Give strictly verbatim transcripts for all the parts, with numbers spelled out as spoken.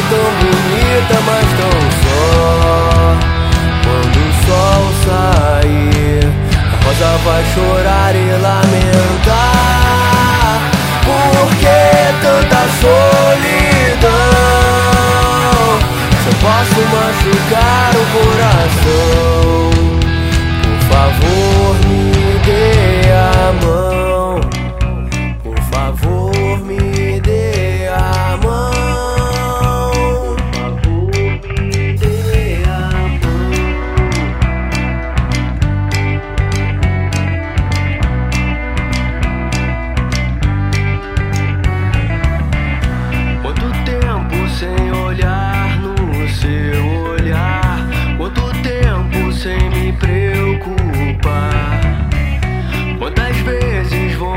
tão bonita, mas tão só. Quando o sol sair, a rosa vai chorar e lamentar. Por que tanta solidão? Se eu posso machucar o coração, por favor me dê a mão. Por favor me dê a mão. Sem olhar no seu olhar, quanto tempo sem me preocupar, quantas vezes vou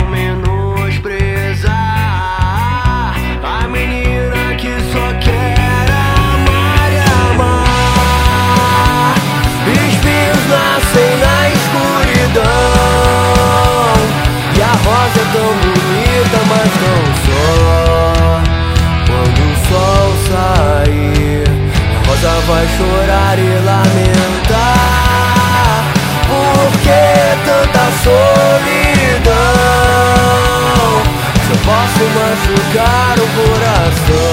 menosprezar a menina que só quer amar e amar. Espinhos nascem na escuridão e a rosa é tão bonita, mas tão só. Quando o sol sair, a rosa vai chorar e lamentar. Por que tanta solidão? Se eu posso machucar o coração,